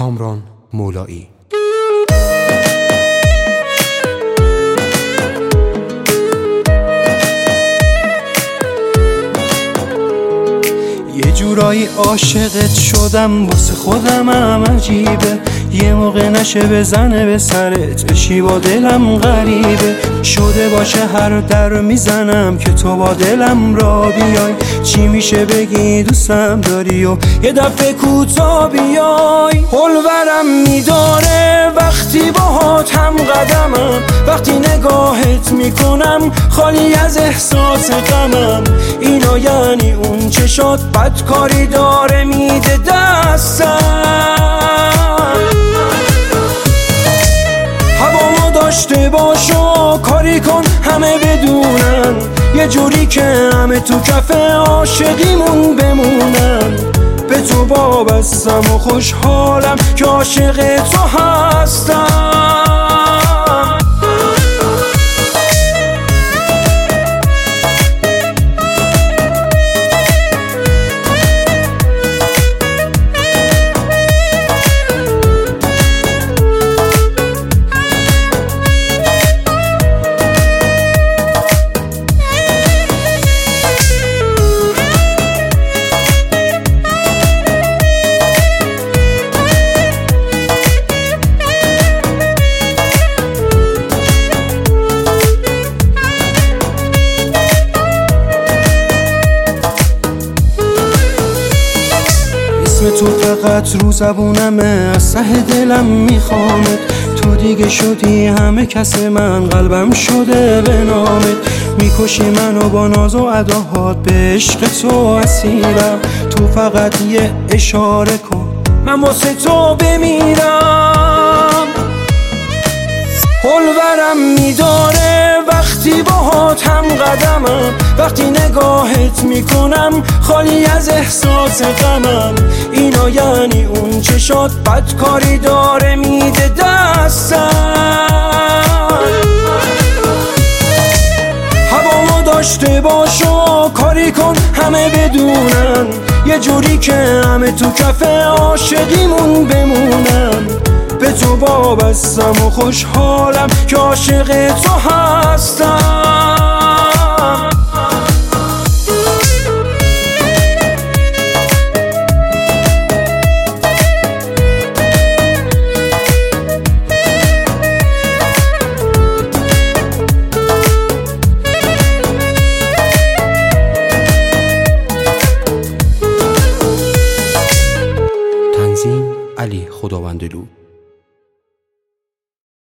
کامران مولایی. یه جورایی عاشقت شدم، واسه خودم هم عجیبه، یه موقع نشه بزنه به سرت بشی با دلم غریبه. شده باشه هر در میزنم که تو با دلم را بیای، چی میشه بگی دوستم داری و یه دفعه کوتا بیای. حلورم میداره وقتی باهات هم قدمم، وقتی نگاهت میکنم خالی از احساس غمم. اینا یعنی اون چشات بدکاری داره میده دستم. هوامو داشته باش و کاری کن همه بدونن، یه جوری که همه تو کف عاشقیمون بمونن. به تو وابستم و خوشحالم که عاشق تو هستم. تو فقط رو زبونمه، از ته دلم میخوامت. تو دیگه شدی همه کس من، قلبم شده به نامت. میکشی منو با ناز و اداهات، به عشق تو اسیرم. تو فقط یه اشاره کن من واسه تو بمیرم. حلورم میداره وقتی باهات هم قدمم، وقتی نگاهت میکنم خالی از احساس غمم. اینا یعنی اون چشات بدکاری داره میده دستم. هوامو داشته باش و کاری کن همه بدونن، یه جوری که همه تو کف عاشقیمون بمونن. به تو وابستم و خوشحالم که عاشق تو هستم. تنظیم علی خداوندلو.